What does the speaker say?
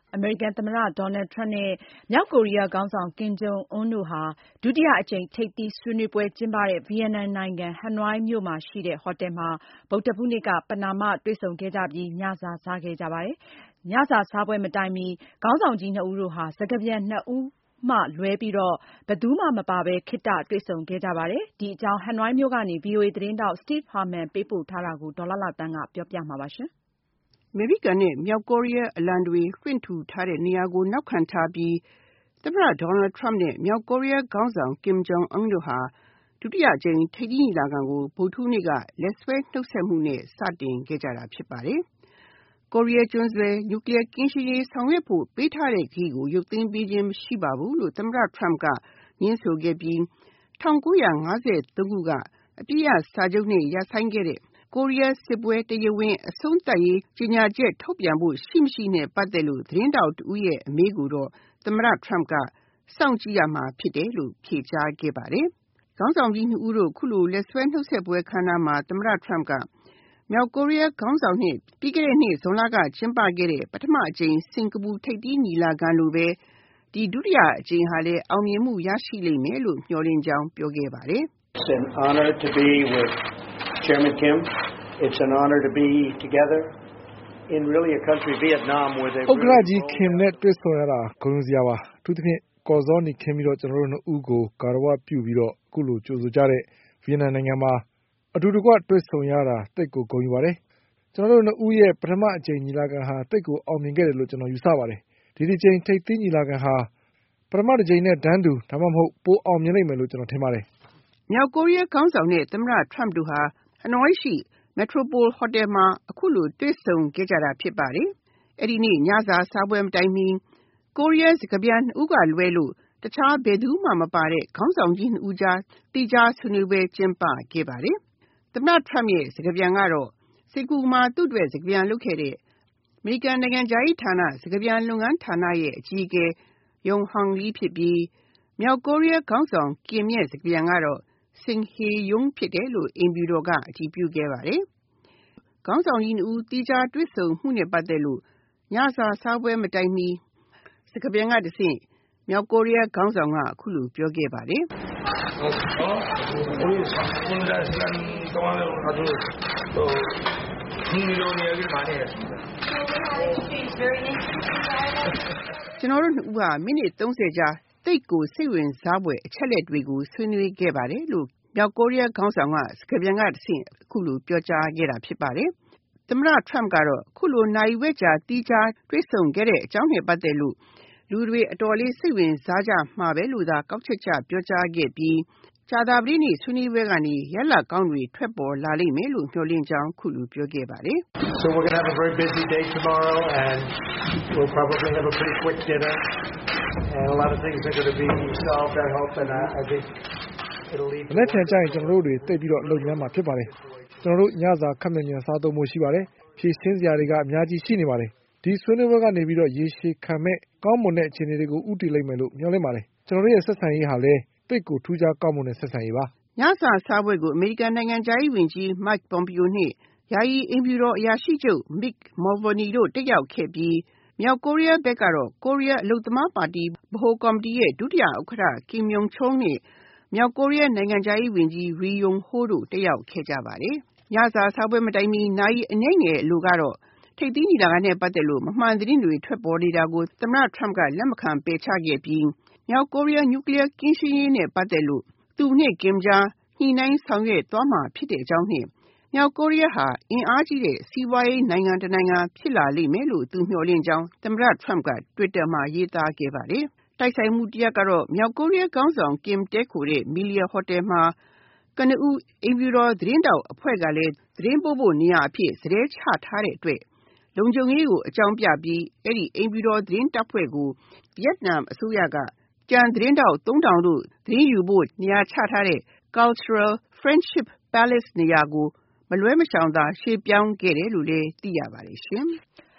အမေရိကန်သမ္မတ Donald Trump နဲ့ မြောက်ကိုရီးယားခေါင်းဆောင် Kim Jong Un တို့ဟာ ဒုတိယအကြိမ် ထိပ်သီးဆွေးနွေးပွဲကျင်းပတဲ့ ဗီယက်နမ်နိုင်ငံ ဟနွိုင်းမြို့မှာရှိတဲ့ ဟိုတယ်မှာ ဗုဒ္ဓဟူးနေ့က ပဏာမတွေ့ဆုံခဲ့ကြပြီး ညစာစားခဲ့ကြပါတယ်။ ညစာစားပွဲမတိုင်မီ ခေါင်းဆောင်ကြီးနှစ်ဦးတို့ဟာ စကားပြန်နှစ်ဦးမှလွဲပြီး ဘယ်သူမှမပါဘဲ ခေတ္တတွေ့ဆုံခဲ့ကြပါတယ်။ ဒီအကြောင်း ဟနွိုင်းမြို့ကနေ VOA သတင်းထောက် Steve Herman ပေးပို့ထားတာကို ဒေါ်လှလှသန်းက ပြောပြမှာပါ။အမေရိကန်နဲ့ မြောက်ကိုရီးယားအလံတွေလွှင့်ထူထားတဲ့နေရာကို နောက်ခံထားပြီး သမ္မတ Donald Trump နဲ့ မြောက်ကိုရီးယားခေါင်းဆောင် Kim Jong Un တို့ဟာ ဒုတိယအကြိမ်ထိပ်သီးညီလာခံကို ဗုဒ္ဓဟူးနေ့က လက်ဆွဲနှုတ်ဆက်မှုနဲ့ စတင်ခဲ့ကြတာဖြစ်ပါတယ်။ ကိုရီးယားကျွန်းဆွယ် နျူကလီးယားကင်းရှင်းရေးဆောင်ရွက်ဖို့ပေးထားတဲ့ကတိကို ရုပ်သိမ်းပေးခြင်းမရှိပါဘူးလို့ သမ္မတ Trump ကငြင်းဆိုခဲ့ပြီး 1953 ခုက အပစ်ရပ်စာချုပ်နဲ့ရပ်ဆိုင်းခဲ့တဲ့ ကိုရီးယားစစ်ပွဲတရားဝင်အဆုံးသတ်ရေးကြေညာချက်ထုတ်ပြန်ဖို့ရှိမရှိနဲ့ပတ်သက်လို့ သတင်းထောက်တဦးရဲ့အမေးကိုတော့ သမ္မတ Trump ကစောင့်ကြည့်ရမှာဖြစ်တယ်လို့ ဖြေကြားခဲ့ပါတယ်။ ခေါင်းဆောင်ကြီးနှစ်ဦးတို့ အခုလိုလက်ဆွဲနှုတ်ဆက်ပွဲအခမ်းအနားမှာ သမ္မတ Trump က မြောက်ကိုရီးယားခေါင်းဆောင်နဲ့ ပြီးခဲ့တဲ့နှစ်ဇွန်လကကျင်းပခဲ့တဲ့ ပထမအကြိမ်စင်္ကာပူထိပ်သီးညီလာခံလိုပဲ ဒီဒုတိယအကြိမ်ဟာလည်းအောင်မြင်မှုရရှိလိမ့်မယ်လို့ မျှော်လင့်ကြောင်းပြောခဲ့ပါတယ်။ It's an honor to be with Chairman Kim. It's an honor to be together in really a country, Vietnam, where they ဥက္ကဋ္ဌကြီး Kim နဲ့တွေ့ဆုံရတာဂုဏ်ယူစရာပါ။အထူးသဖြင့်ကော်ဇောနီခင်းပြီးတော့ကျွန်တော်တို့နှစ်ဦးကိုဂါရဝပြုပြီးတော့အခုလိုကြိုဆိုကြတဲ့ဗီယက်နမ်နိုင်ငံမှာအတူတကွတွေ့ဆုံရတာသိပ်ကိုဂုဏ်ယူပါတယ်။ကျွန်တော်တို့နှစ်ဦးရဲ့ပထမအကြိမ်ညီလာခံဟာသိပ်ကိုအောင်မြင်ခဲ့တယ်လို့ကျွန်တော်ယူဆပါတယ်။ဒီတစ်ကြိမ်ထိပ်သီးညီလာခံဟာပထမတစ်ကြိမ်နဲ့တန်းတူဒါမှမဟုတ်ပိုအောင်မြင်လိမ့်မယ်လို့ကျွန်တော်ထင်ပါတယ်။မြောက်ကိုရီးယားခေါင်းဆောင်နဲ့သမ္မတ Trump တို့ဟာဟနွိုင်းရှိ Metropole Hotel မှာအခုလိုတွေ့ဆုံခဲ့ကြတာဖြစ်ပါတယ်။အဲဒီနေ့ညစာစားပွဲမတိုင်မီ ကိုရီးယားစကားပြန်နှစ်ဦးကလွဲလို့တခြားဘယ်သူမှမပါတဲ့ခေါင်းဆောင်ကြီးနှစ်ဦးကြားသီးခြားဆွေးနွေးပွဲကျင်းပခဲ့ပါတယ်။ သမ္မတ Trump ရဲ့စကားပြန်ကတော့ စင်္ကာပူမှာသူ့အတွက်စကားပြန်လုပ်ခဲ့တဲ့အမေရိကန်နိုင်ငံခြားရေးဌာနစကားပြန်လုပ်ငန်းဌာနရဲ့အကြီးအကဲ Yong Hong Lee ဖြစ်ပြီးမြောက်ကိုရီးယားခေါင်းဆောင် Kim ရဲ့စကားပြန်ကတော့ Sing Hae-yong ဖြစ်တယ်လို့အိမ်ဖြူတော်ကအတည်ပြုခဲ့ပါတယ်။ ခေါင်းဆောင်ကြီးနှစ်ဦးသီးခြားတွေ့ဆုံမှုနဲ့ပတ်သက်လို့ညစာစားပွဲမတိုင်မီစကားပြန်ကတဆင့်မြောက်ကိုရီးယားခေါင်းဆောင်ကအခုလိုပြောခဲ့ပါတယ်။ "ကျွန်တော်တို့နှစ်ဦးဟာမိနစ် 30 ကြာသိပ်ကိုစိတ်ဝင်စားဖွယ်အချက်အလက်တွေကိုဆွေးနွေးခဲ့ပါတယ်လို့မြောက်ကိုရီးယားခေါင်းဆောင်ကစကားပြန်ကတဆင့်အခုလိုပြောကြားခဲ့တာဖြစ်ပါတယ်။သမ္မတ Trump ကတော့အခုလိုနာရီဝက်ကြာသီးခြားတွေ့ဆုံခဲ့တဲ့အကြောင်းနဲ့ပတ်သက်လို့လူတွေအတော်လေးစိတ်ဝင်စားကြမှာပဲလို့သာကောက်ချက်ချပြောကြားခဲ့ပြီးကြာသပတေးနေ့ဆွေးနွေးပွဲကနေရလဒ်ကောင်းတွေထွက်ပေါ်လာလိမ့်မယ်လို့မျှော်လင့်ကြောင်းအခုလိုပြောခဲ့ပါတယ်။ So we're going to have a very busy day tomorrow and we'll probably have a pretty quick dinner and a lot of things are going to be solved I hope and I think it'll lead to မနေ့ပြန်ကြရင်ကျွန်တော်တို့တွေသိပ်ပြီးတော့လုံခြုံမှာဖြစ်ပါတယ်။ကျွန်တော်တို့ညစာခက်မြန်မြန်စားသုံးဖို့ရှိပါတယ်။ဖြည့်ရှင်းစရာတွေကအများကြီးရှိနေပါတယ်။ဒီဆွေးနွေးပွဲကနေပြီးတော့ရေရှည်ခံမဲ့ကောင်းမွန်တဲ့အခြေအနေတွေကိုဥတည်လိမ့်မယ်လို့မျှော်လင့်ပါတယ်။ကျွန်တော်တို့ရဲ့ဆက်ဆံရေးဟာလည်းသိပ်ကိုထူးခြားကောင်းမွန်တဲ့ဆက်ဆံရေးပါ။ညစာစားပွဲကိုအမေရိကန်နိုင်ငံခြားရေးဝန်ကြီး Mike Pompeo နဲ့ယာယီအိမ်ဖြူတော်အရာရှိချုပ် Mick Mulvaney တို့တက်ရောက်ခဲ့ပြီးမြောက်ကိုရီးယားဘက်ကတော့ကိုရီးယားအလုပ်သမားပါတီဗဟိုကော်မတီရဲ့ဒုတိယဥက္ကဋ္ဌ Kim Yong Chol နဲ့မြောက်ကိုရီးယားနိုင်ငံခြားရေးဝန်ကြီး Ri Yong Ho တို့တက်ရောက်ခဲ့ကြပါတယ်။ညစာစားပွဲမတိုင်မီနာရီအနည်းငယ်အလိုကတော့ထိပ်သီးညီလာခံနဲ့ပတ်သက်လို့မမှန်သတင်းတွေထွက်ပေါ်နေတာကိုသမ္မတ Trump ကလက်မခံပယ်ချခဲ့ပြီးမြောက်ကိုရီးယားနျူကလီးယားကင်းရှင်းရေးနဲ့ပတ်သက်လို့သူနဲ့ Kim ကြားညှိနှိုင်းဆောင်ရွက်သွားမှာဖြစ်တဲ့အကြောင်းနဲ့မြောက်ကိုရီးယားဟာအင်အားကြီးတဲ့စီးပွားရေးနိုင်ငံတနိုင်ငံဖြစ်လာလိမ့်မယ်လို့သူမျှော်လင့်ကြောင်းသမ္မတ Trump က Twitter မှာရေးသားခဲ့ပါတယ်။တိုက်ဆိုင်မှုတစ်ရပ်ကတော့မြောက်ကိုရီးယားခေါင်းဆောင် Kim တည်းခိုတဲ့ Melia Hotel မှာကနဦးအိမ်ဖြူတော်သတင်းထောက်အဖွဲ့ကလည်းသတင်းပို့ဖို့နေရာအဖြစ်စတည်းချထားတဲ့အတွက်လုံခြုံရေးကိုအကြောင်းပြပြီးအဲဒီအိမ်ဖြူတော်သတင်းတပ်ဖွဲ့ကိုဗီယက်နမ်အစိုးရကကျန်သတင်းထောက် 3000 တို့သတင်းယူဖို့နေရာချထားတဲ့ Cultural Friendship Palace နေရာကိုမလွှဲမရှောင်သာရွှေ့ပြောင်းခဲ့တယ်လို့လည်းသိရပါတယ်ရှင်။